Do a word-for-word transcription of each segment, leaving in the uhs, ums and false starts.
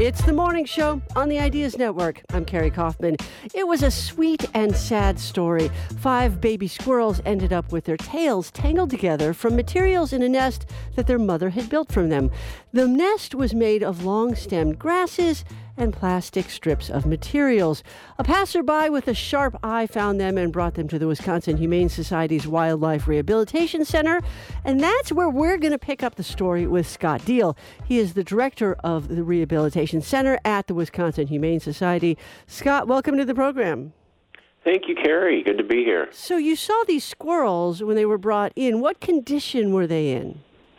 It's the morning show on the Ideas Network. I'm Carrie Kaufman. It was a sweet and sad story. Five baby squirrels ended up with their tails tangled together from materials in a nest that their mother had built from them. The nest was made of long-stemmed grasses and plastic strips of materials. A passerby with a sharp eye found them and brought them to the Wisconsin Humane Society's Wildlife Rehabilitation Center. And that's where we're going to pick up the story with Scott Deal. He is the director of the Rehabilitation Center at the Wisconsin Humane Society. Scott, welcome to the program. Thank you, Carrie. Good to be here. So you saw these squirrels when they were brought in. What condition were they in?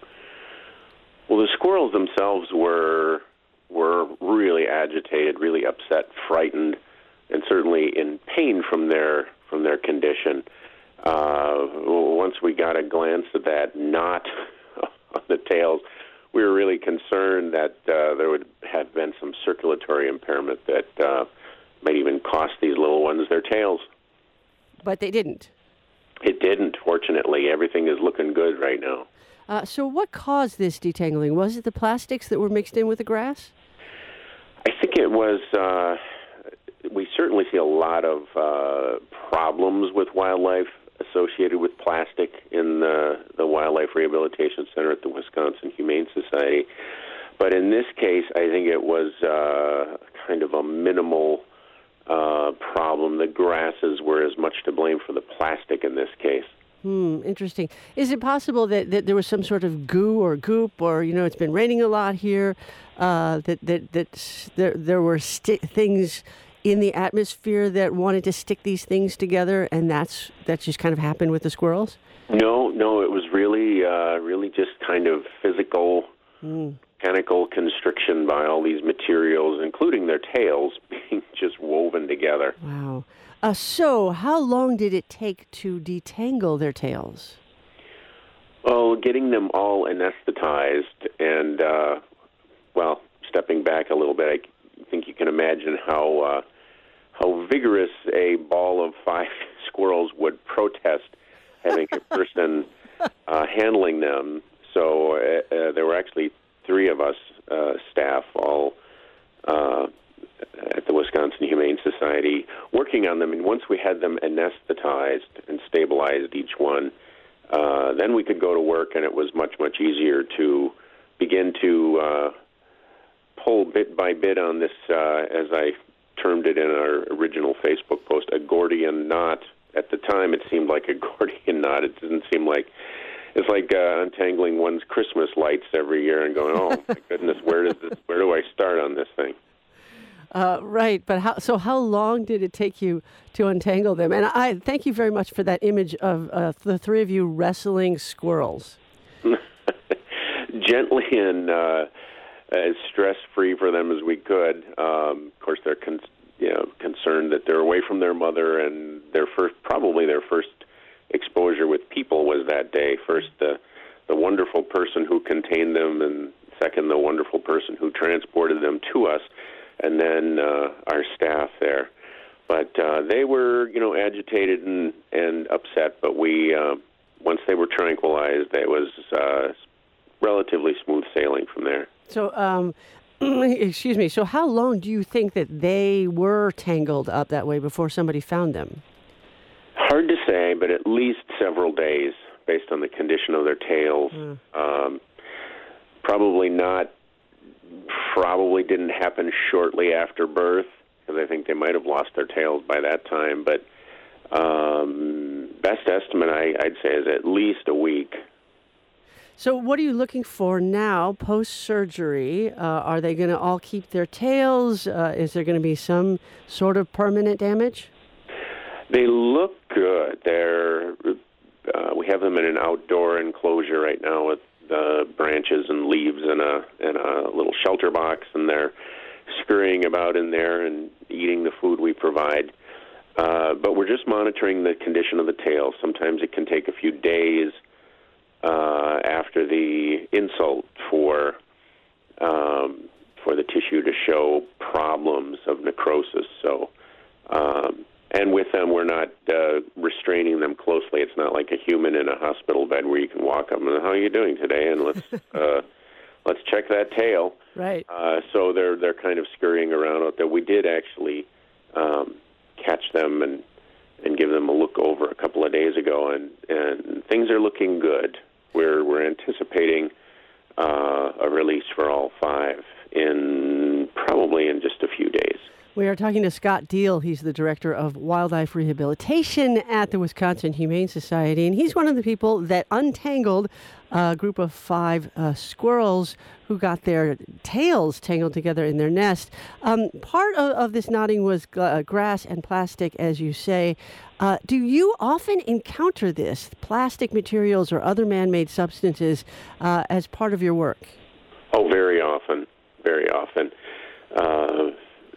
Well, the squirrels themselves were were really agitated, really upset, frightened, and certainly in pain from their from their condition. Uh, once we got a glance at that knot on the tails, we were really concerned that uh, there would have been some circulatory impairment that uh, might even cost these little ones their tails. But they didn't. It didn't, fortunately. Everything is looking good right now. Uh, so what caused this detangling? Was it the plastics that were mixed in with the grass? I think it was, uh, we certainly see a lot of uh, problems with wildlife associated with plastic in the, the Wildlife Rehabilitation Center at the Wisconsin Humane Society. But in this case, I think it was uh, kind of a minimal uh, problem. The grasses were as much to blame for the plastic in this case. Hmm, interesting. Is it possible that, that there was some sort of goo or goop, or, you know, it's been raining a lot here, uh, that, that, that there, there were sti- things in the atmosphere that wanted to stick these things together, and that's that just kind of happened with the squirrels? No, no, it was really, uh, really just kind of physical, mm. mechanical constriction by all these materials, including their tails, being just woven together. Wow. Uh, so, how long did it take to detangle their tails? Well, getting them all anesthetized and, uh, well, stepping back a little bit, I think you can imagine how uh, how vigorous a ball of five squirrels would protest having a person uh, handling them. So uh, uh, there were actually three of us, uh, staff, all uh at the Wisconsin Humane Society, working on them. And once we had them anesthetized and stabilized each one, uh, then we could go to work, and it was much, much easier to begin to uh, pull bit by bit on this, uh, as I termed it in our original Facebook post, a Gordian knot. At the time, it seemed like a Gordian knot. It didn't seem like... It's like uh, untangling one's Christmas lights every year and going, oh, my goodness, where does this, where do I start on this thing? Uh, right, but how, so how long did it take you to untangle them? And I thank you very much for that image of uh, the three of you wrestling squirrels. Gently and uh, as stress-free for them as we could. Um, of course, they're con- you know, concerned that they're away from their mother, and their first, probably their first exposure with people was that day. First, the the wonderful person who contained them, and second, the wonderful person who transported them to us. And then uh, our staff there. But uh, they were, you know, agitated and, and upset, but we, uh, once they were tranquilized, it was uh, relatively smooth sailing from there. So, um, excuse me, so how long do you think that they were tangled up that way before somebody found them? Hard to say, but at least several days, based on the condition of their tails. Mm. Um, probably not Probably didn't happen shortly after birth, because I think they might have lost their tails by that time. But um, best estimate, I, I'd say, is at least a week. So what are you looking for now, post-surgery? Uh, are they going to all keep their tails? Uh, is there going to be some sort of permanent damage? They look good. They're uh, we have them in an outdoor enclosure right now with the branches and leaves in a in a little shelter box, and they're scurrying about in there and eating the food we provide. Uh, but we're just monitoring the condition of the tail. Sometimes it can take a few days uh, after the insult for um, for the tissue to show problems of necrosis. So. Um, And with them, we're not uh, restraining them closely. It's not like a human in a hospital bed where you can walk up and, how are you doing today? And let's uh, let's check that tail. Right. Uh, so they're they're kind of scurrying around out there. We did actually um, catch them and and give them a look over a couple of days ago, and, and things are looking good. We're we're anticipating uh, a release for all five in probably in just a few days. We are talking to Scott Deal. He's the director of wildlife rehabilitation at the Wisconsin Humane Society, and he's one of the people that untangled a group of five uh, squirrels who got their tails tangled together in their nest. Um, part of, of this knotting was uh, grass and plastic, as you say. Uh, do you often encounter this, plastic materials or other man-made substances, uh, as part of your work? Oh, very often, very often. Uh,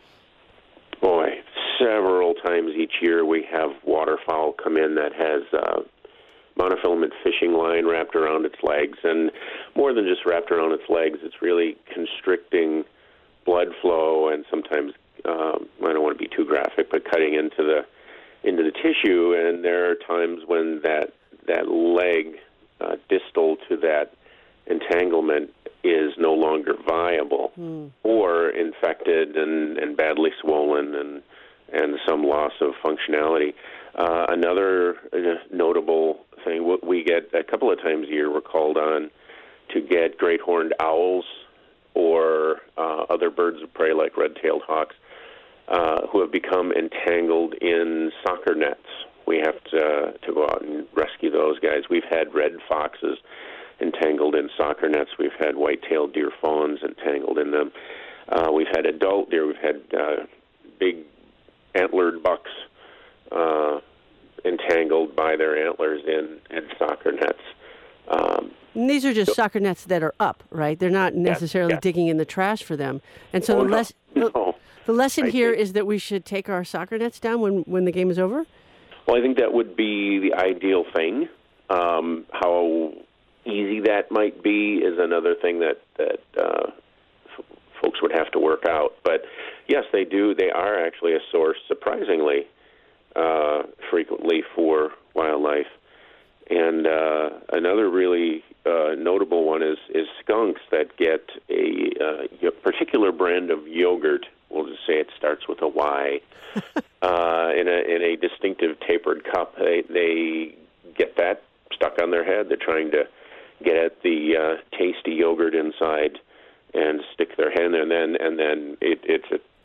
Boy, several times each year we have waterfowl come in that has uh, monofilament fishing line wrapped around its legs, and more than just wrapped around its legs, it's really constricting blood flow, and sometimes um, I don't want to be too graphic, but cutting into the into the tissue. And there are times when that that leg uh, distal to that entanglement is no longer viable, mm. or infected and, and badly swollen, and and some loss of functionality. Uh, another uh, notable thing, we get a couple of times a year, we're called on to get great horned owls or uh, other birds of prey like red-tailed hawks uh, who have become entangled in soccer nets. We have to, to go out and rescue those guys. We've had red foxes entangled in soccer nets. We've had white-tailed deer fawns entangled in them. Uh, we've had adult deer. We've had uh, big antlered bucks uh, entangled by their antlers in, in soccer nets. Um, and these are just so, soccer nets that are up, right? They're not necessarily yes, yes. digging in the trash for them. And so oh, the, no, les- no. the, the lesson I here think, is that we should take our soccer nets down when, when the game is over? Well, I think that would be the ideal thing. Um, how easy that might be is another thing that that uh, f- folks would have to work out. But yes, they do. They are actually a source, surprisingly, uh, frequently for wildlife. And uh, another really uh, notable one is is skunks that get a uh, particular brand of yogurt. We'll just say it starts with a Y. uh, in a in a distinctive tapered cup. They they get that stuck on their head. They're trying to get at the uh, tasty yogurt inside and stick their head in there, and then and then it, it's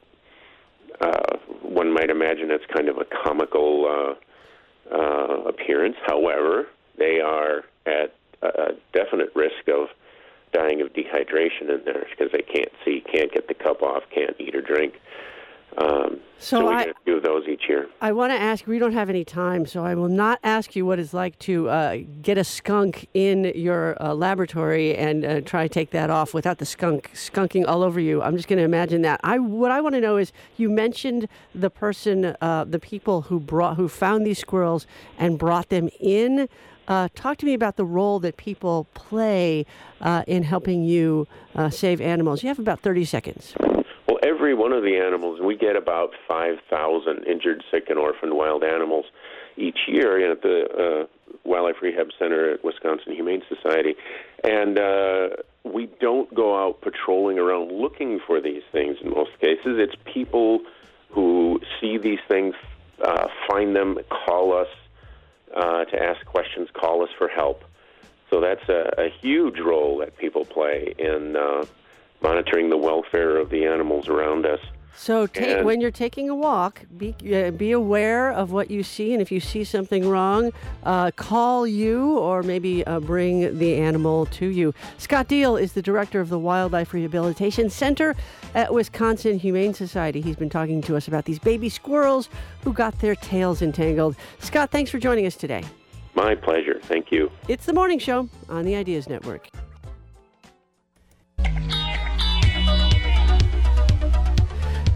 a uh, one might imagine it's kind of a comical uh, uh, appearance. However, they are at a definite risk of dying of dehydration in there because they can't see, can't get the cup off, can't eat or drink. Um, so so we I, get a few of those each year. I want to ask, we don't have any time, so I will not ask you what it's like to uh, get a skunk in your uh, laboratory and uh, try to take that off without the skunk skunking all over you. I'm just going to imagine that. I What I want to know is, you mentioned the person, uh, the people who brought, who found these squirrels and brought them in. Uh, talk to me about the role that people play uh, in helping you uh, save animals. You have about thirty seconds. Well, every one of the animals, we get about five thousand injured, sick, and orphaned wild animals each year at the uh, Wildlife Rehab Center at Wisconsin Humane Society. And uh, we don't go out patrolling around looking for these things in most cases. It's people who see these things, uh, find them, call us uh, to ask questions, call us for help. So that's a, a huge role that people play in uh, monitoring the welfare of the animals around us. So ta- when you're taking a walk, be uh, be aware of what you see, and if you see something wrong, uh, call you or maybe uh, bring the animal to you. Scott Deal is the director of the Wildlife Rehabilitation Center at Wisconsin Humane Society. He's been talking to us about these baby squirrels who got their tails entangled. Scott, thanks for joining us today. My pleasure. Thank you. It's The Morning Show on the Ideas Network.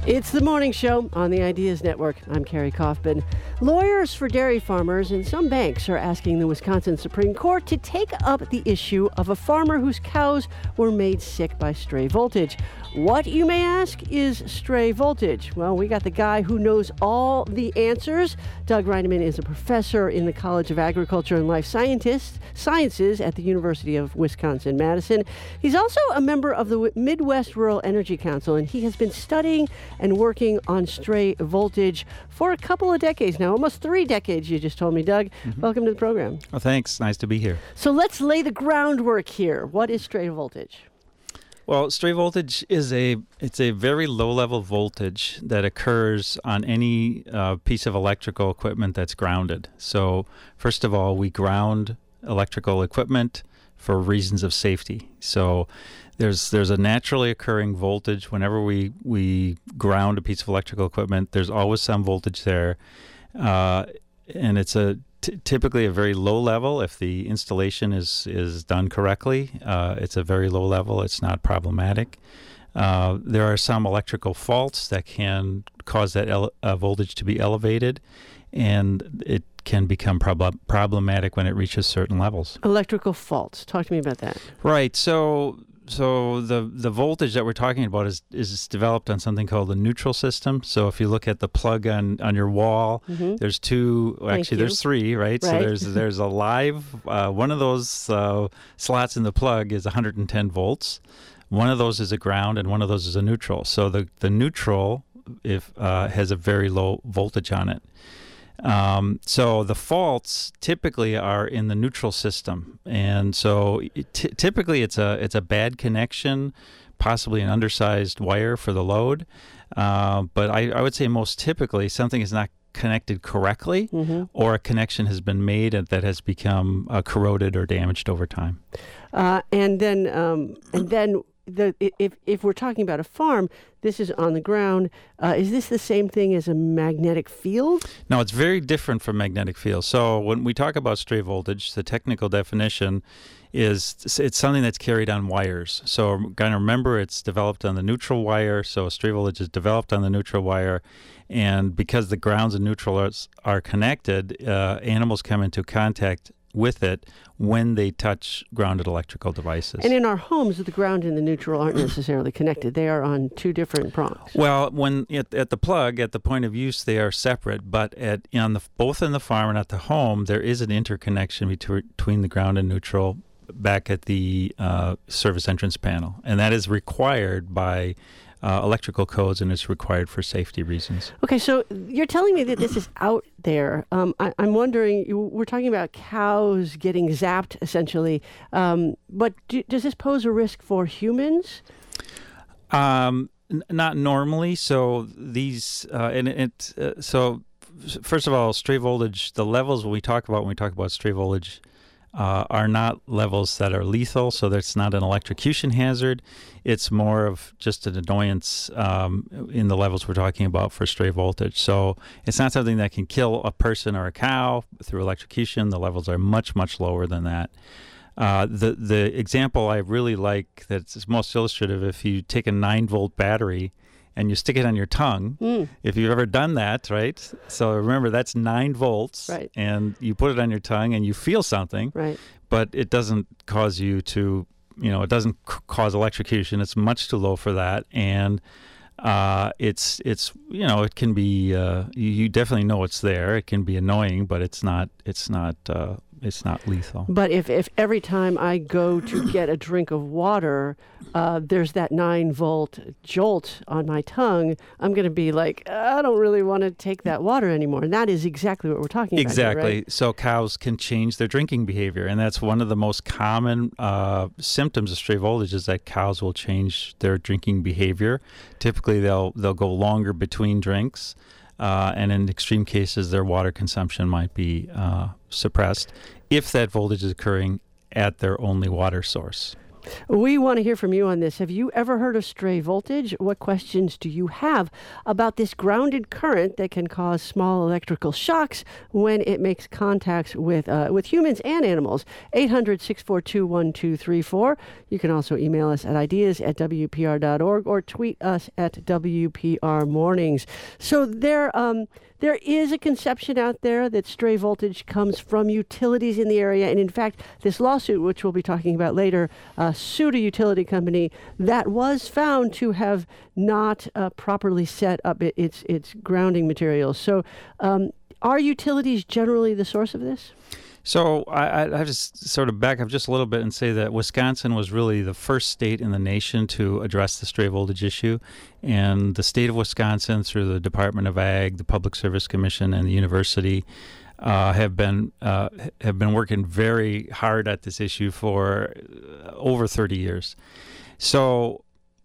It's the morning show on the Ideas Network. I'm Carrie Kaufman. Lawyers for dairy farmers and some banks are asking the Wisconsin Supreme Court to take up the issue of a farmer whose cows were made sick by stray voltage. What, you may ask, is stray voltage? Well, we got the guy who knows all the answers. Doug Reineman is a professor in the College of Agriculture and Life Scientists, Sciences at the University of Wisconsin-Madison. He's also a member of the Midwest Rural Energy Council, and he has been studying and working on stray voltage for a couple of decades now, almost three decades, you just told me, Doug. Mm-hmm. Welcome to the program. Well, thanks. Nice to be here. So let's lay the groundwork here. What is stray voltage? Well, stray voltage is a it's a very low level voltage that occurs on any uh, piece of electrical equipment that's grounded. So first of all, we ground electrical equipment for reasons of safety. So there's there's a naturally occurring voltage whenever we we ground a piece of electrical equipment. There's always some voltage there, uh, and it's a T- typically a very low level. If the installation is is done correctly, uh, it's a very low level. It's not problematic. Uh, there are some electrical faults that can cause that ele- uh, voltage to be elevated, and it can become prob- problematic when it reaches certain levels. Electrical faults. Talk to me about that. Right. So so the the voltage that we're talking about is is developed on something called the neutral system. So if you look at the plug on, on your wall, mm-hmm. there's two, well, actually there's three, right? right? So there's there's a live, uh, one of those uh, slots in the plug is one hundred ten volts. One of those is a ground and one of those is a neutral. So the, the neutral if uh, has a very low voltage on it. Um, so the faults typically are in the neutral system, and so t- typically it's a it's a bad connection, possibly an undersized wire for the load. Uh, but I, I would say most typically something is not connected correctly, mm-hmm. or a connection has been made that has become uh, corroded or damaged over time. Uh, and then um, and then. The, if if we're talking about a farm, this is on the ground. Uh, is this the same thing as a magnetic field? No, it's very different from magnetic field. So when we talk about stray voltage, the technical definition is it's something that's carried on wires. So kind of remember, it's developed on the neutral wire. So stray voltage is developed on the neutral wire, and because the grounds and neutrals are connected, uh, animals come into contact with it when they touch grounded electrical devices. And in our homes, the ground and the neutral aren't necessarily connected. They are on two different prongs. Well, when at, at the plug, at the point of use, they are separate. But at on the both in the farm and at the home, there is an interconnection between, between the ground and neutral back at the uh, service entrance panel. And that is required by Uh, electrical codes, and it's required for safety reasons. Okay, so you're telling me that this is out there. Um, I, I'm wondering, you, we're talking about cows getting zapped, essentially. Um, but do, does this pose a risk for humans? Um, n- not normally. So these, uh, and it, uh, so f- first of all, stray voltage, the levels when we talk about when we talk about stray voltage, Uh, are not levels that are lethal, so that's not an electrocution hazard. It's more of just an annoyance um, in the levels we're talking about for stray voltage. So it's not something that can kill a person or a cow through electrocution. The levels are much, much lower than that. Uh, the the example I really like that's most illustrative, if you take a nine volt battery and you stick it on your tongue, mm. if you've ever done that, right? So remember, that's nine volts, right. And you put it on your tongue and you feel something, right. But it doesn't cause you to, you know, it doesn't c- cause electrocution. It's much too low for that, and uh, it's it's you know, it can be uh, you, you definitely know it's there. It can be annoying, but it's not it's not uh, it's not lethal. But if, if every time I go to get a drink of water, uh, there's that nine volt jolt on my tongue, I'm going to be like, I don't really want to take that water anymore. And that is exactly what we're talking exactly. about here, right? So cows can change their drinking behavior, and that's one of the most common uh, symptoms of stray voltage is that cows will change their drinking behavior. Typically, they'll they'll go longer between drinks. Uh, and in extreme cases, their water consumption might be uh, suppressed if that voltage is occurring at their only water source. We want to hear from you on this. Have you ever heard of stray voltage? What questions do you have about this grounded current that can cause small electrical shocks when it makes contacts with uh, with humans and animals? eight hundred, six four two, one two three four. You can also email us at ideas at w p r dot org or tweet us at W P R Mornings. So there, um, there is a conception out there that stray voltage comes from utilities in the area. And in fact, this lawsuit, which we'll be talking about later, uh, sued a utility company that was found to have not uh, properly set up it, its its grounding materials. So um, are utilities generally the source of this? So I, I have to sort of back up just a little bit and say that Wisconsin was really the first state in the nation to address the stray voltage issue. And the state of Wisconsin, through the Department of Ag, the Public Service Commission, and the university, uh, have been uh, have been working very hard at this issue for over thirty years. So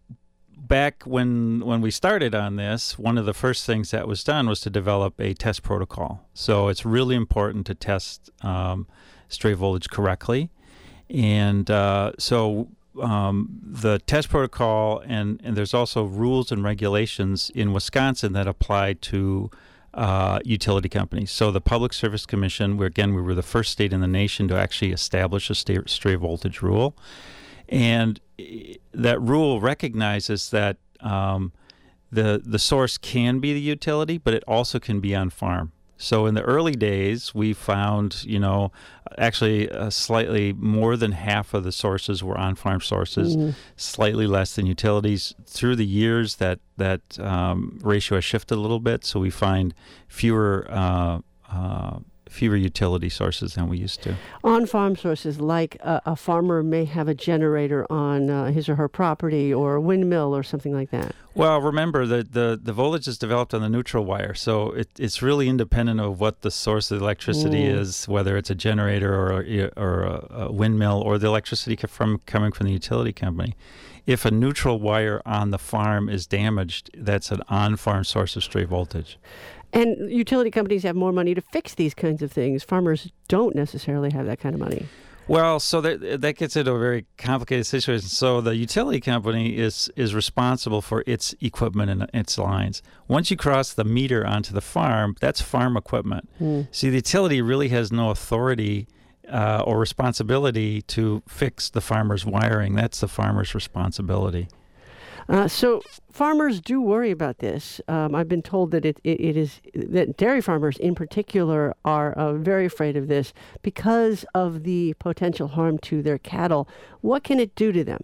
back when when we started on this, one of the first things that was done was to develop a test protocol. So it's really important to test um, stray voltage correctly. And uh, so um, the test protocol, and, and there's also rules and regulations in Wisconsin that apply to uh, utility companies. So the Public Service Commission, where again, we were the first state in the nation to actually establish a stray, stray voltage rule. And that rule recognizes that um, the the source can be the utility, but it also can be on farm. So in the early days, we found, you know, actually uh, slightly more than half of the sources were on-farm sources, mm-hmm. slightly less than utilities. Through the years, that that um, ratio has shifted a little bit, so we find fewer uh, uh, fewer utility sources than we used to. On-farm sources, like a, a farmer may have a generator on uh, his or her property, or a windmill or something like that. Well, remember that the, the voltage is developed on the neutral wire, so it, it's really independent of what the source of the electricity mm. is, whether it's a generator or a, or a, a windmill, or the electricity from coming from the utility company. If a neutral wire on the farm is damaged, that's an on-farm source of stray voltage. And utility companies have more money to fix these kinds of things. Farmers don't necessarily have that kind of money. Well, so that that gets into a very complicated situation. So the utility company is is responsible for its equipment and its lines. Once you cross the meter onto the farm, that's farm equipment. Mm. See, the utility really has no authority uh, or responsibility to fix the farmer's wiring. That's the farmer's responsibility. Uh, so farmers do worry about this. Um, I've been told that it, it, it is that dairy farmers in particular are uh, very afraid of this because of the potential harm to their cattle. What can it do to them?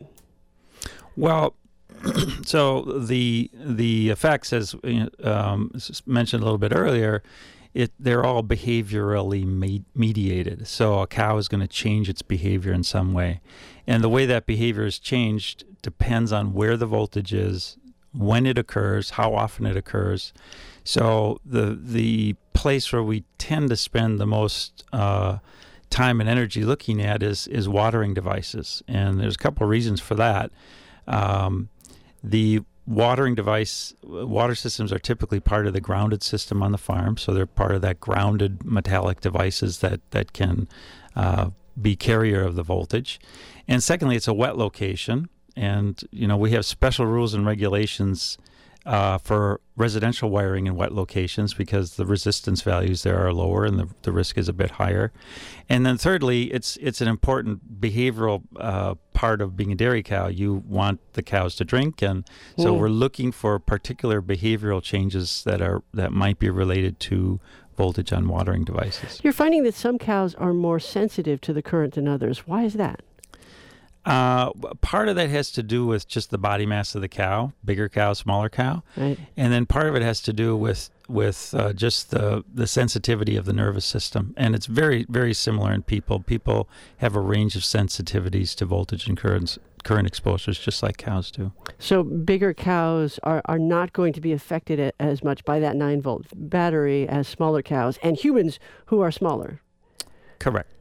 Well, so the the effects, as um, mentioned a little bit earlier, it they're all behaviorally me- mediated. So a cow is going to change its behavior in some way. And the way that behavior is changed depends on where the voltage is, when it occurs, how often it occurs. So the the place where we tend to spend the most uh, time and energy looking at is is watering devices. And there's a couple of reasons for that. Um, the watering device, water systems are typically part of the grounded system on the farm. So they're part of that grounded metallic devices that, that can uh, be carrier of the voltage. And secondly, it's a wet location. And, you know, we have special rules and regulations uh, for residential wiring in wet locations because the resistance values there are lower and the, the risk is a bit higher. And then thirdly, it's it's an important behavioral uh, part of being a dairy cow. You want the cows to drink, and so mm. we're looking for particular behavioral changes that are that might be related to voltage on watering devices. You're finding that some cows are more sensitive to the current than others. Why is that? Uh, part of that has to do with just the body mass of the cow, bigger cow, smaller cow. Right. And then part of it has to do with with uh, just the, the sensitivity of the nervous system. And it's very, very similar in people. People have a range of sensitivities to voltage and currents, current exposures, just like cows do. So bigger cows are, are not going to be affected as much by that nine volt battery as smaller cows and humans who are smaller. Correct.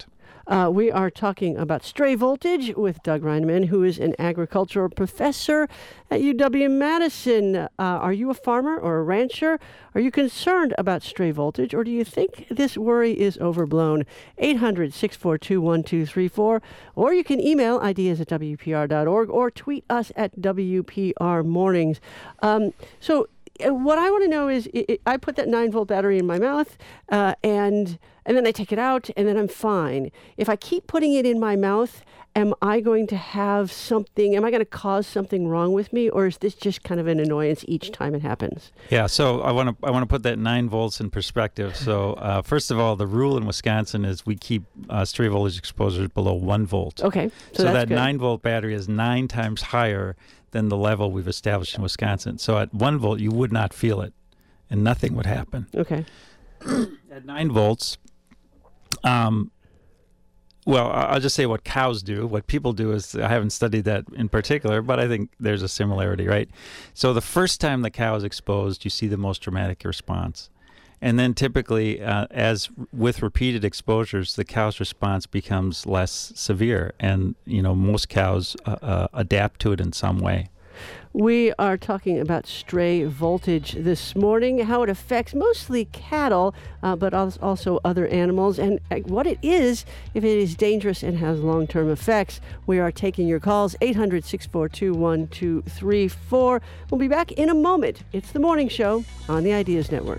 Uh, we are talking about stray voltage with Doug Reineman, who is an agricultural professor at U W-Madison. Uh, are you a farmer or a rancher? Are you concerned about stray voltage, or do you think this worry is overblown? eight hundred, six four two, one two three four, or you can email ideas at W P R dot org or tweet us at W P R Mornings. Um, so uh, what I want to know is, it, it, I put that nine volt battery in my mouth, uh, and and then I take it out, and then I'm fine. If I keep putting it in my mouth, am I going to have something, am I going to cause something wrong with me, or is this just kind of an annoyance each time it happens? Yeah, so I want to I want to put that nine volts in perspective. So uh, first of all, the rule in Wisconsin is we keep uh, stray voltage exposures below one volt. Okay, so, so that's that good. nine volt battery is nine times higher than the level we've established in Wisconsin. So at one volt, you would not feel it, and nothing would happen. Okay. At nine volts, um, well, I'll just say what cows do. What people do is, I haven't studied that in particular, but I think there's a similarity, right? So the first time the cow is exposed, you see the most dramatic response. And then typically, uh, as with repeated exposures, the cow's response becomes less severe. And, you know, most cows uh, uh, adapt to it in some way. We are talking about stray voltage this morning, how it affects mostly cattle, uh, but also other animals, and what it is, if it is dangerous and has long-term effects. We are taking your calls, eight hundred, six four two, one two three four. We'll be back in a moment. It's The Morning Show on the Ideas Network.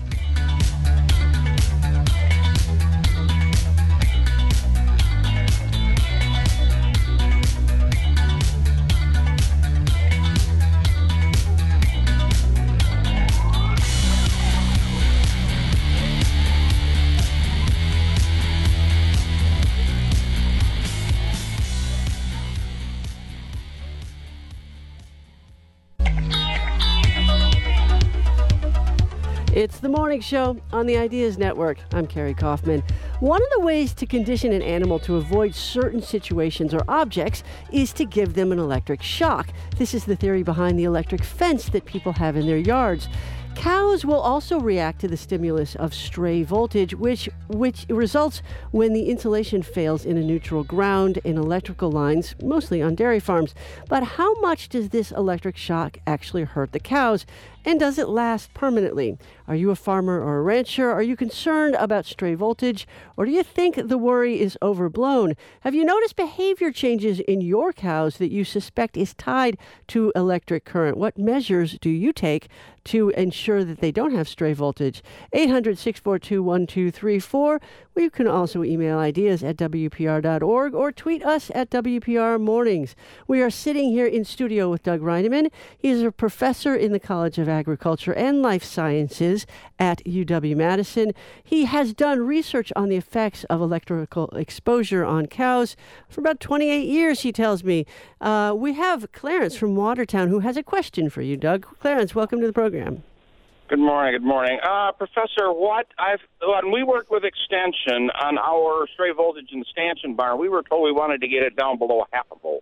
It's The Morning Show on the Ideas Network. I'm Carrie Kaufman. One of the ways to condition an animal to avoid certain situations or objects is to give them an electric shock. This is the theory behind the electric fence that people have in their yards. Cows will also react to the stimulus of stray voltage, which which results when the insulation fails in a neutral ground in electrical lines, mostly on dairy farms. But how much does this electric shock actually hurt the cows? And does it last permanently? Are you a farmer or a rancher? Are you concerned about stray voltage? Or do you think the worry is overblown? Have you noticed behavior changes in your cows that you suspect is tied to electric current? What measures do you take to ensure that they don't have stray voltage? eight hundred, six four two, one two three four. Well, you can also email ideas at W P R dot org or tweet us at W P R Mornings. We are sitting here in studio with Doug Reineman. He is a professor in the College of Agriculture and Life Sciences at U W-Madison. He has done research on the effects of electrical exposure on cows for about twenty-eight years, he tells me. Uh, we have Clarence from Watertown who has a question for you, Doug. Clarence, welcome to the program. Good morning. Good morning, uh, Professor. What I've when we worked with Extension on our stray voltage in the stanchion barn, we were told we wanted to get it down below a half a volt.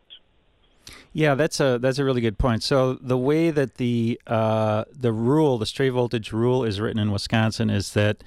Yeah, that's a that's a really good point. So the way that the uh, the rule, the stray voltage rule, is written in Wisconsin is that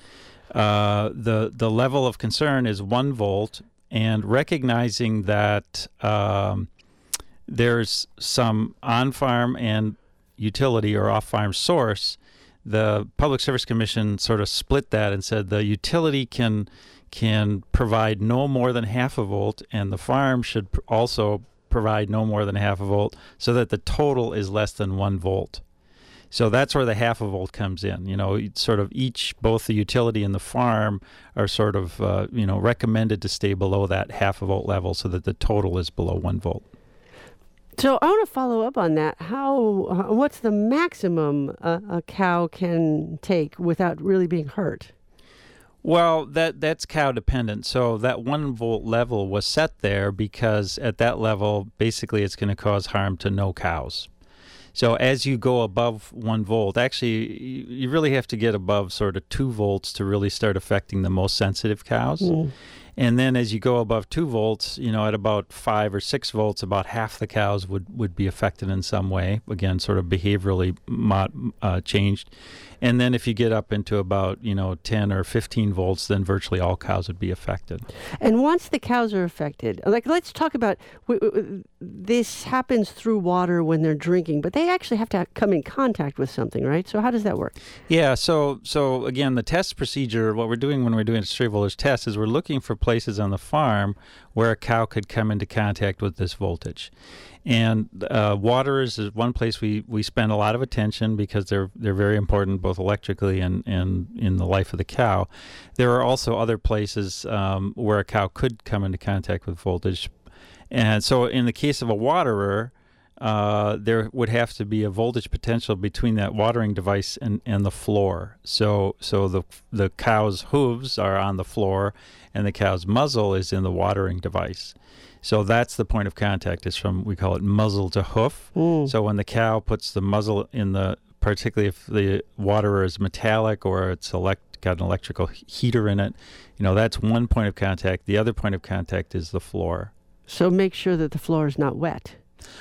uh, the the level of concern is one volt, and recognizing that um, there's some on-farm and utility or off-farm source, the Public Service Commission sort of split that and said the utility can can provide no more than half a volt, and the farm should pr- also provide no more than half a volt, so that the total is less than one volt. So that's where the half a volt comes in. You know, sort of each, both the utility and the farm are sort of, uh, you know, recommended to stay below that half a volt level so that the total is below one volt. So I want to follow up on that. How? Uh, what's the maximum uh, a cow can take without really being hurt? Well, that that's cow dependent. So that one volt level was set there because at that level, basically, it's going to cause harm to no cows. So as you go above one volt, actually, you really have to get above sort of two volts to really start affecting the most sensitive cows. Mm. And then as you go above two volts, you know, at about five or six volts, about half the cows would, would be affected in some way. Again, sort of behaviorally mod, uh, changed. And then if you get up into about, you know, ten or fifteen volts, then virtually all cows would be affected. And once the cows are affected, like let's talk about, w- w- this happens through water when they're drinking, but they actually have to come in contact with something, right? So how does that work? Yeah, so so again, the test procedure, what we're doing when we're doing a stray voltage test is we're looking for places on the farm where a cow could come into contact with this voltage. And uh, water is one place we, we spend a lot of attention because they're they're very important both electrically and, and in the life of the cow. There are also other places um, where a cow could come into contact with voltage. And so in the case of a waterer, uh, there would have to be a voltage potential between that watering device and, and the floor. So so the the cow's hooves are on the floor and the cow's muzzle is in the watering device. So that's the point of contact, is from, we call it muzzle to hoof. Mm. So when the cow puts the muzzle in the, particularly if the waterer is metallic or it's elect, got an electrical heater in it, you know, that's one point of contact. The other point of contact is the floor. So make sure that the floor is not wet.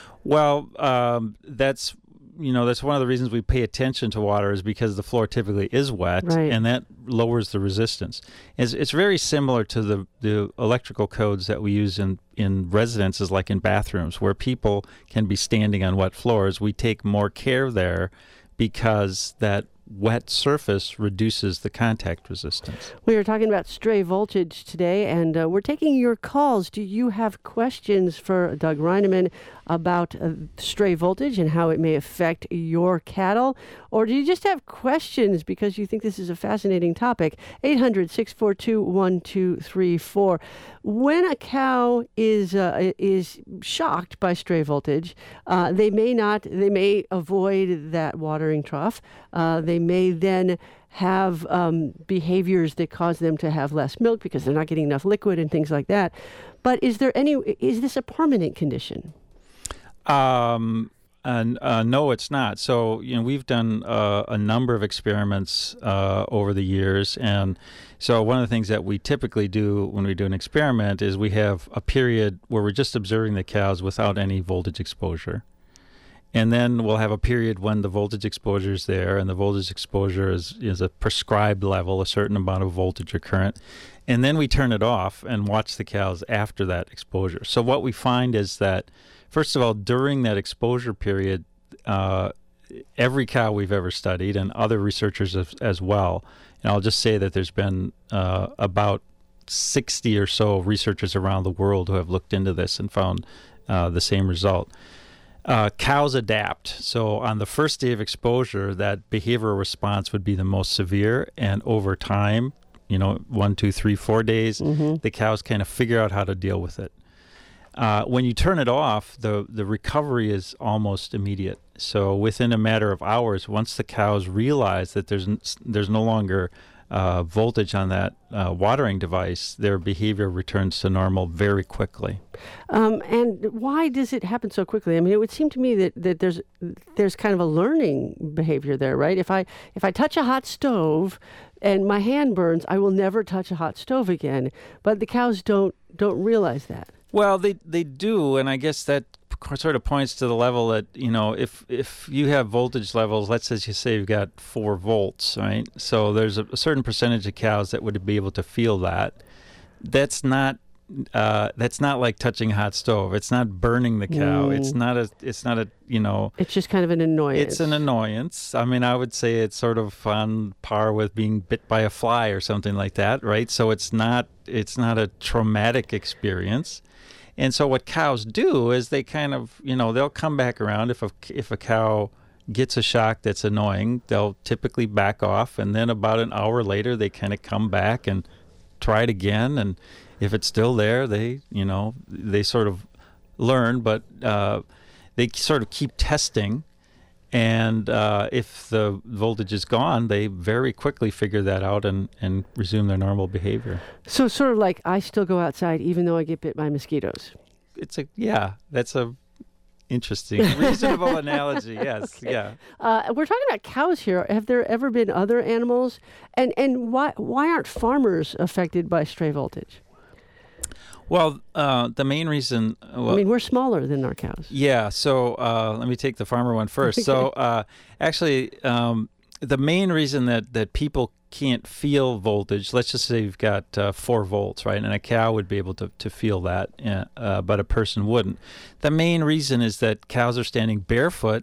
Well, um, that's, you know, that's one of the reasons we pay attention to water, is because the floor typically is wet, right, and that lowers the resistance. It's, it's very similar to the, the electrical codes that we use in, in residences, like in bathrooms, where people can be standing on wet floors. We take more care there because that wet surface reduces the contact resistance. We are talking about stray voltage today, and uh, we're taking your calls. Do you have questions for Doug Reineman about uh, stray voltage and how it may affect your cattle? Or do you just have questions because you think this is a fascinating topic? eight hundred, six four two, one two three four. When a cow is uh, is shocked by stray voltage, uh, they may not, they may avoid that watering trough. Uh, they may then have um, behaviors that cause them to have less milk because they're not getting enough liquid and things like that. But is there any, is this a permanent condition? Um, and, uh, no, it's not. So, you know, we've done uh, a number of experiments uh, over the years. And so one of the things that we typically do when we do an experiment is we have a period where we're just observing the cows without any voltage exposure. And then we'll have a period when the voltage exposure is there, and the voltage exposure is, is a prescribed level, a certain amount of voltage or current. And then we turn it off and watch the cows after that exposure. So what we find is that, first of all, during that exposure period, uh, every cow we've ever studied, and other researchers as, as well, and I'll just say that there's been uh, about sixty or so researchers around the world who have looked into this and found uh, the same result. Uh, cows adapt. So on the first day of exposure, that behavioral response would be the most severe. And over time, you know, one, two, three, four days, mm-hmm. the cows kind of figure out how to deal with it. Uh, when you turn it off, the, the recovery is almost immediate. So within a matter of hours, once the cows realize that there's there's no longer uh, voltage on that uh, watering device, their behavior returns to normal very quickly. Um, and why does it happen so quickly? I mean, it would seem to me that, that there's there's kind of a learning behavior there, right? If I if I touch a hot stove and my hand burns, I will never touch a hot stove again. But the cows don't don't realize that. Well, they they do, and I guess that sort of points to the level that, you know, if if you have voltage levels, let's say you say you've got four volts, right? So there's a, a certain percentage of cows that would be able to feel that. That's not uh, that's not like touching a hot stove. It's not burning the cow. Mm. It's not a it's not a you know. It's just kind of an annoyance. It's an annoyance. I mean, I would say it's sort of on par with being bit by a fly or something like that, right? So it's not it's not a traumatic experience. And so what cows do is they kind of, you know, they'll come back around. If a, if a cow gets a shock that's annoying, they'll typically back off. And then about an hour later, they kind of come back and try it again. And if it's still there, they, you know, they sort of learn, but uh, they sort of keep testing. And uh, if the voltage is gone, they very quickly figure that out and, and resume their normal behavior. So sort of like I still go outside even though I get bit by mosquitoes. It's a, yeah, that's a interesting, reasonable analogy. Yes, okay. Yeah. Uh, we're talking about cows here. Have there ever been other animals? And and why why aren't farmers affected by stray voltage? Well, uh, the main reason... Well, I mean, we're smaller than our cows. Yeah, so uh, let me take the farmer one first. So uh, actually, um, the main reason that, that people can't feel voltage, let's just say you've got uh, four volts, right? And a cow would be able to, to feel that, uh, but a person wouldn't. The main reason is that cows are standing barefoot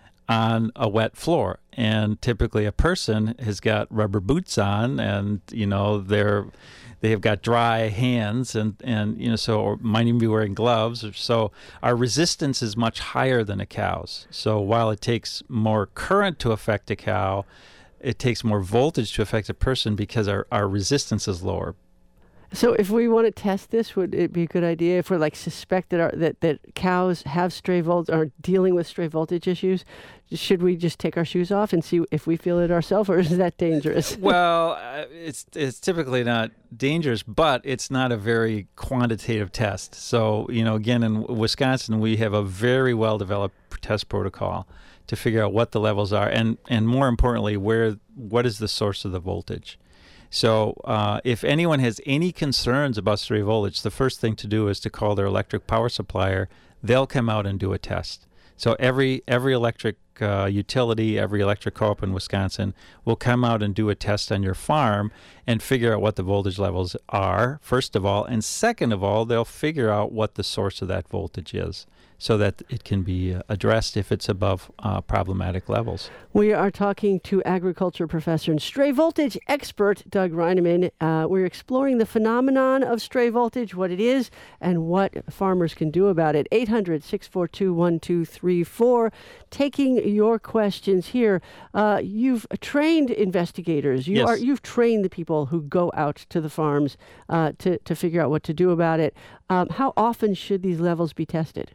on a wet floor. And typically a person has got rubber boots on and, you know, they're... They have got dry hands, and, and you know, so or might even be wearing gloves. So our resistance is much higher than a cow's. So while it takes more current to affect a cow, it takes more voltage to affect a person because our, our resistance is lower. So if we want to test this, would it be a good idea if we're like suspected our, that, that cows have stray voltage, are dealing with stray voltage issues? Should we just take our shoes off and see if we feel it ourselves, or is that dangerous? Well, uh, it's it's typically not dangerous, but it's not a very quantitative test. So, you know, again, in Wisconsin, we have a very well-developed test protocol to figure out what the levels are, and, and more importantly, where what is the source of the voltage. So uh, if anyone has any concerns about stray voltage, the first thing to do is to call their electric power supplier. They'll come out and do a test. So every every electric uh, utility, every electric co-op in Wisconsin will come out and do a test on your farm and figure out what the voltage levels are, first of all. And second of all, they'll figure out what the source of that voltage is, so that it can be addressed if it's above uh, problematic levels. We are talking to agriculture professor and stray voltage expert Doug Reineman. Uh, we're exploring the phenomenon of stray voltage, what it is, and what farmers can do about it. eight hundred, six four two, one two three four. Taking your questions here. Uh, you've trained investigators. You yes. are, you've trained the people who go out to the farms uh, to, to figure out what to do about it. Um, how often should these levels be tested?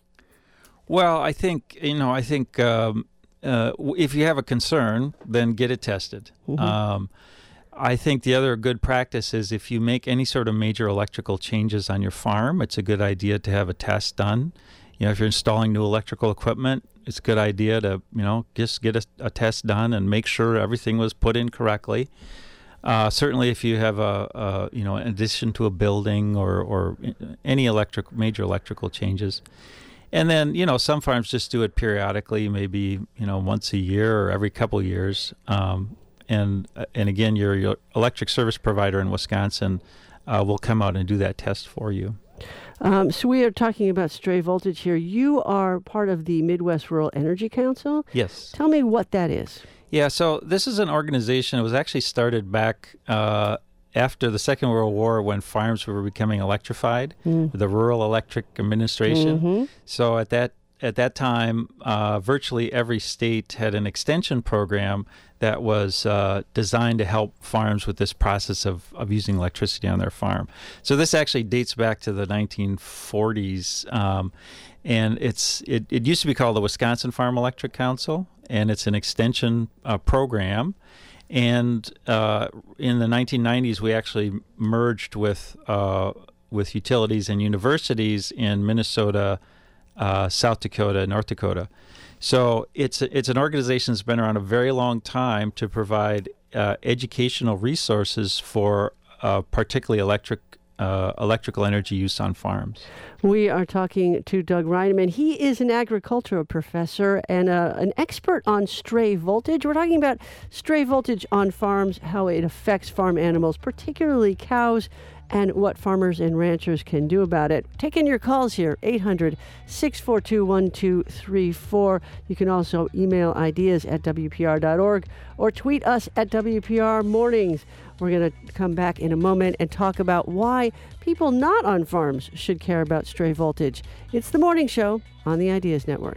Well, I think, you know, I think um, uh, if you have a concern, then get it tested. Mm-hmm. Um, I think the other good practice is if you make any sort of major electrical changes on your farm, it's a good idea to have a test done. You know, if you're installing new electrical equipment, it's a good idea to, you know, just get a, a test done and make sure everything was put in correctly. Uh, certainly, if you have a, a, you know, in addition to a building or, or any electric major electrical changes. And then, you know, some farms just do it periodically, maybe, you know, once a year or every couple of years. Um, and and again, your, your electric service provider in Wisconsin uh, will come out and do that test for you. Um, so we are talking about stray voltage here. You are part of the Midwest Rural Energy Council. Yes. Tell me what that is. Yeah, so this is an organization. It was actually started back uh, after the Second World War, when farms were becoming electrified, mm. the Rural Electric Administration. Mm-hmm. So at that at that time, uh, virtually every state had an extension program that was uh, designed to help farms with this process of, of using electricity on their farm. So this actually dates back to the nineteen forties, um, and it's it, it used to be called the Wisconsin Farm Electric Council, and it's an extension uh, program. And uh, in the nineteen nineties, we actually merged with uh, with utilities and universities in Minnesota, uh, South Dakota, North Dakota. So it's it's an organization that's been around a very long time to provide uh, educational resources for uh, particularly electric uh, electrical energy use on farms. We are talking to Doug Reineman. He is an agricultural professor and uh, an expert on stray voltage. We're talking about stray voltage on farms, how it affects farm animals, particularly cows, and what farmers and ranchers can do about it. Taking your calls here, eight hundred, six four two, one two three four. You can also email ideas at W P R dot org or tweet us at W P R Mornings. We're going to come back in a moment and talk about why people not on farms should care about stray voltage. It's The Morning Show on the Ideas Network.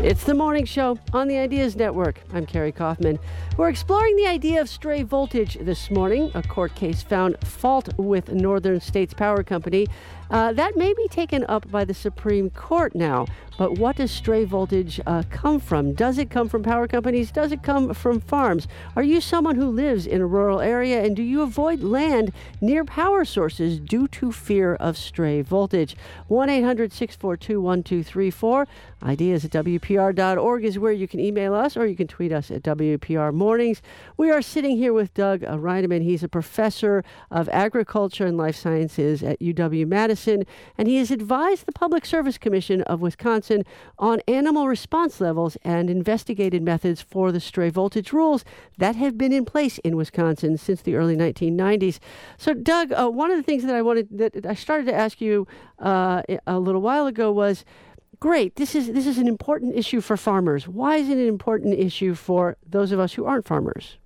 It's the morning show on the Ideas Network. I'm Carrie Kaufman. We're exploring the idea of stray voltage this morning. A court case found fault with Northern States Power Company. Uh, that may be taken up by the Supreme Court now. But what does stray voltage uh, come from? Does it come from power companies? Does it come from farms? Are you someone who lives in a rural area, and do you avoid land near power sources due to fear of stray voltage? one eight hundred six four two one two three four. Ideas at W P R dot org is where you can email us, or you can tweet us at W P R Mornings. We are sitting here with Doug uh, Reineman. He's a professor of agriculture and life sciences at U W-Madison, and he has advised the Public Service Commission of Wisconsin on animal response levels and investigated methods for the stray voltage rules that have been in place in Wisconsin since the early nineteen nineties. So, Doug, uh, one of the things that I wanted that I started to ask you uh, a little while ago was, great, this is this is an important issue for farmers. Why is it an important issue for those of us who aren't farmers?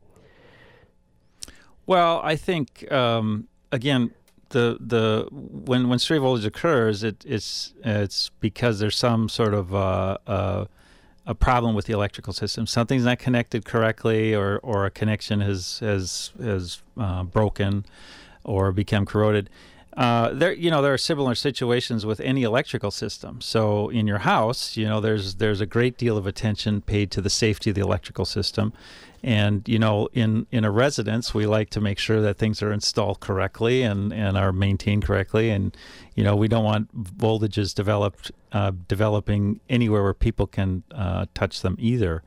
Well, I think um, again. The the when when stray voltage occurs, it it's it's because there's some sort of uh, uh, a problem with the electrical system. Something's not connected correctly, or, or a connection has has has uh, broken, or become corroded. Uh, there you know there are similar situations with any electrical system. So in your house, you know there's there's a great deal of attention paid to the safety of the electrical system. And, you know, in, in a residence, we like to make sure that things are installed correctly and, and are maintained correctly. And, you know, we don't want voltages developed uh, developing anywhere where people can uh, touch them either.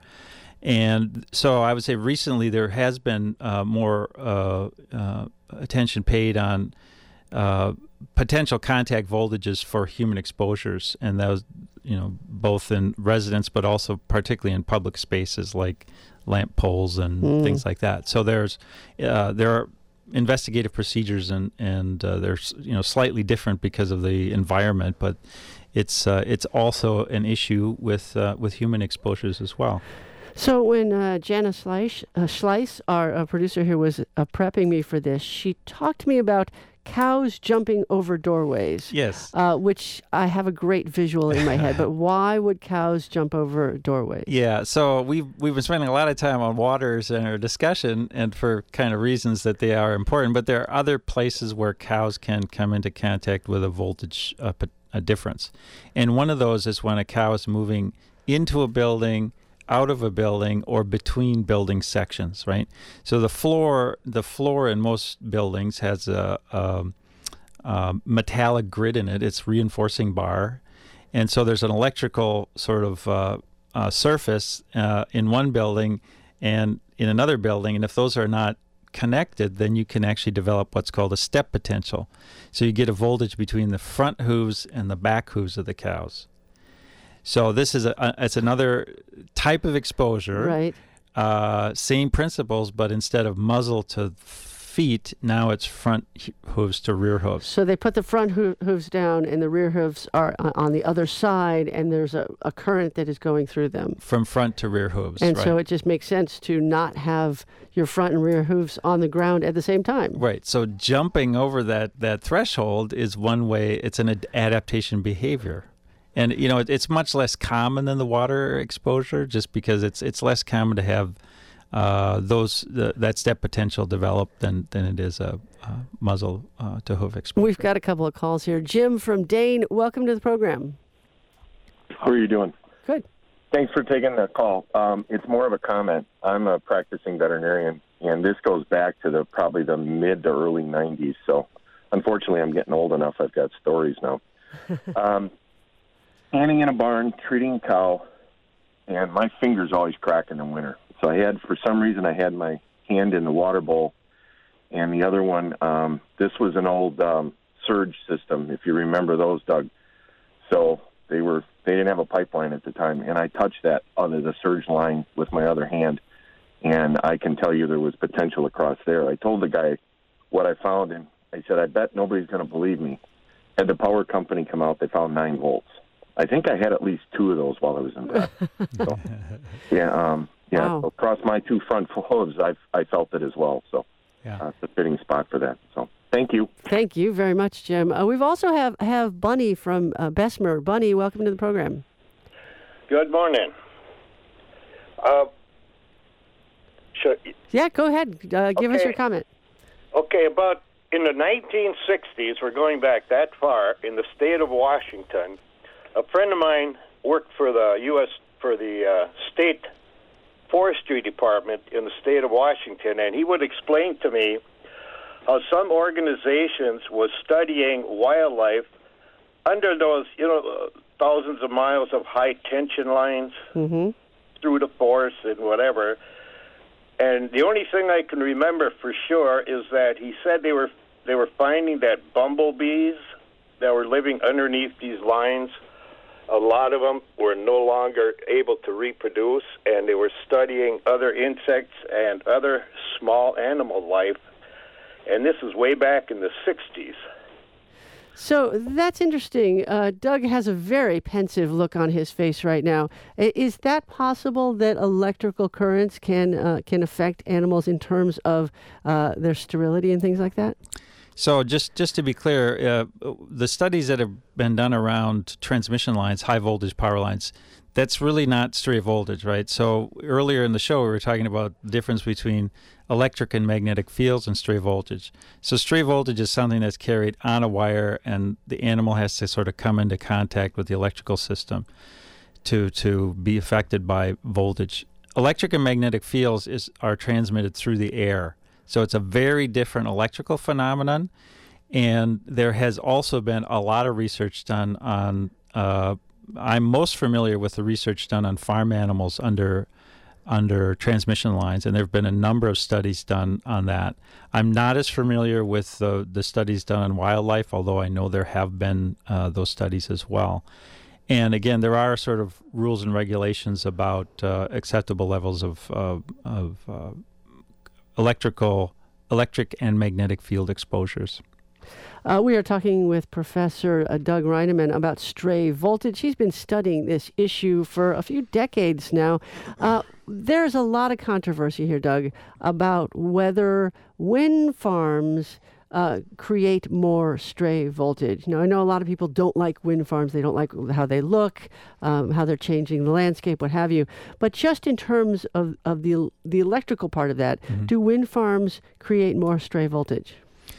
And so I would say recently there has been uh, more uh, uh, attention paid on uh, potential contact voltages for human exposures. And those, you know, both in residence, but also particularly in public spaces like lamp poles and mm. things like that. So there's uh, there are investigative procedures, and and uh, they're you know slightly different because of the environment, but it's uh, it's also an issue with uh, with human exposures as well. So when uh, Jana Schleiss, uh, Schleiss, our uh, producer here, was uh, prepping me for this, she talked to me about cows jumping over doorways. Yes. Uh, which I have a great visual in my head, but why would cows jump over doorways? Yeah, so we've, we've been spending a lot of time on waters in our discussion, and for kind of reasons that they are important, but there are other places where cows can come into contact with a voltage uh, a difference. And one of those is when a cow is moving into a building, out of a building, or between building sections, right? So the floor, the floor in most buildings has a, a, a metallic grid in it. It's reinforcing bar, and so there's an electrical sort of uh, uh, surface uh, in one building and in another building, and if those are not connected, then you can actually develop what's called a step potential. So you get a voltage between the front hooves and the back hooves of the cows. So this is a, a it's another type of exposure. Right. Uh, same principles, but instead of muzzle to feet, now it's front hooves to rear hooves. So they put the front ho- hooves down, and the rear hooves are on the other side, and there's a, a current that is going through them. From front to rear hooves. And right. so it just makes sense to not have your front and rear hooves on the ground at the same time. Right. So jumping over that, that threshold is one way. It's an ad- adaptation behavior. And, you know, it, it's much less common than the water exposure, just because it's it's less common to have uh, those the, that step potential developed than, than it is a, a muzzle uh, to hoof exposure. We've got a couple of calls here. Jim from Dane, welcome to the program. How are you doing? Good. Thanks for taking the call. Um, it's more of a comment. I'm a practicing veterinarian, and this goes back to the probably the mid to early nineties. So, unfortunately, I'm getting old enough. I've got stories now. um, Standing in a barn, treating a cow, and my fingers always crack in the winter. So I had, for some reason, I had my hand in the water bowl, and the other one, um, this was an old um, surge system, if you remember those, Doug. So they were they didn't have a pipeline at the time, and I touched that under the surge line with my other hand, and I can tell you there was potential across there. I told the guy what I found, and I said, I bet nobody's going to believe me. Had the power company come out, they found nine volts. I think I had at least two of those while I was in bed. So, yeah, um, yeah. Wow. So across my two front hooves, I I felt it as well. So yeah. uh, it's a fitting spot for that. So thank you. Thank you very much, Jim. Uh, we've also have have Bunny from uh, Bessemer. Bunny, welcome to the program. Good morning. Uh, should, yeah, go ahead. Uh, give okay. us your comment. Okay, about in the nineteen sixties, we're going back that far, in the state of Washington, a friend of mine worked for the U S for the uh, state forestry department in the state of Washington, and he would explain to me how some organizations was studying wildlife under those, you know, uh, thousands of miles of high tension lines mm-hmm. through the forest and whatever. And the only thing I can remember for sure is that he said they were they were finding that bumblebees that were living underneath these lines, a lot of them were no longer able to reproduce, and they were studying other insects and other small animal life. And this is way back in the sixties. So that's interesting. Uh, Doug has a very pensive look on his face right now. I- Is that possible that electrical currents can uh, can affect animals in terms of uh, their sterility and things like that? So just, just to be clear, uh, the studies that have been done around transmission lines, high voltage power lines, that's really not stray voltage, right? So earlier in the show, we were talking about the difference between electric and magnetic fields and stray voltage. So stray voltage is something that's carried on a wire, and the animal has to sort of come into contact with the electrical system to to be affected by voltage. Electric and magnetic fields is are transmitted through the air. So it's a very different electrical phenomenon, and there has also been a lot of research done on, uh, I'm most familiar with the research done on farm animals under under transmission lines, and there have been a number of studies done on that. I'm not as familiar with the, the studies done on wildlife, although I know there have been uh, those studies as well. And again, there are sort of rules and regulations about uh, acceptable levels of, uh, of uh, electrical, electric and magnetic field exposures. Uh, we are talking with Professor uh, Doug Reineman about stray voltage. He's been studying this issue for a few decades now. Uh, there's a lot of controversy here, Doug, about whether wind farms uh, create more stray voltage. Now, I know a lot of people don't like wind farms. They don't like how they look, um, how they're changing the landscape, what have you. But just in terms of, of the, the electrical part of that, mm-hmm. do wind farms create more stray voltage?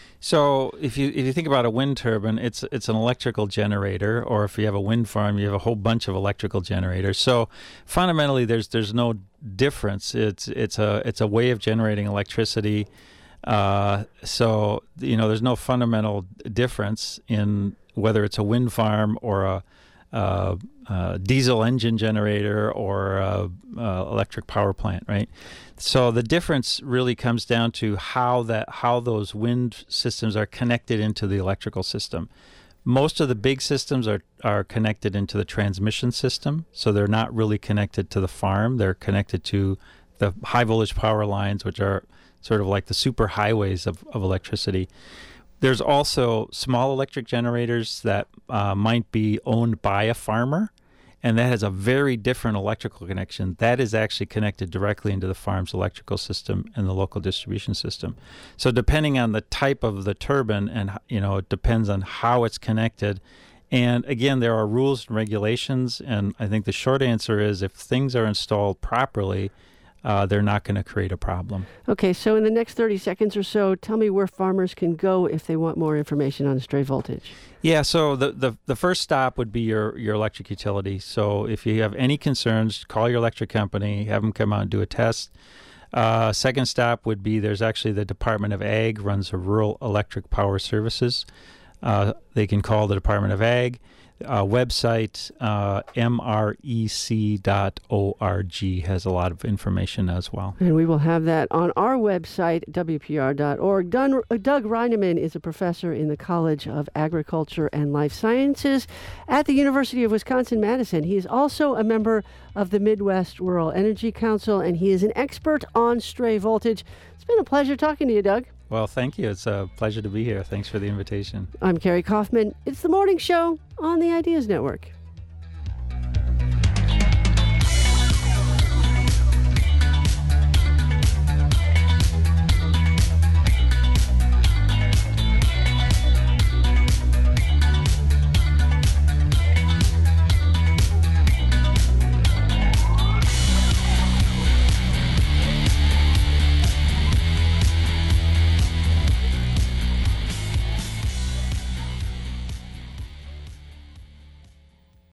So if you if you think about a wind turbine, it's it's an electrical generator, or if you have a wind farm, you have a whole bunch of electrical generators. So fundamentally, there's there's no difference. It's it's a it's a way of generating electricity. Uh, so you know, there's no fundamental difference in whether it's a wind farm or a, a, a diesel engine generator or a, a electric power plant, right? So the difference really comes down to how that how those wind systems are connected into the electrical system. Most of the big systems are, are connected into the transmission system, so they're not really connected to the farm. They're connected to the high voltage power lines, which are sort of like the super highways of, of electricity. There's also small electric generators that uh, might be owned by a farmer, and that has a very different electrical connection. That is actually connected directly into the farm's electrical system and the local distribution system. So depending on the type of the turbine, and you know, it depends on how it's connected. And again, there are rules and regulations, and I think the short answer is if things are installed properly, Uh, they're not going to create a problem. Okay, so in the next thirty seconds or so, tell me where farmers can go if they want more information on stray voltage. Yeah, so the, the, the first stop would be your, your electric utility. So if you have any concerns, call your electric company, have them come out and do a test. Uh, second stop would be there's actually the Department of Ag runs a rural electric power services. Uh, they can call the Department of Ag. Uh, website uh, M R E C dot org has a lot of information as well. And we will have that on our website, W P R dot org. Dun, uh, Doug Reineman is a professor in the College of Agriculture and Life Sciences at the University of Wisconsin-Madison. He is also a member of the Midwest Rural Energy Council, and he is an expert on stray voltage. It's been a pleasure talking to you, Doug. Well, thank you. It's a pleasure to be here. Thanks for the invitation. I'm Carrie Kaufman. It's the morning show on the Ideas Network.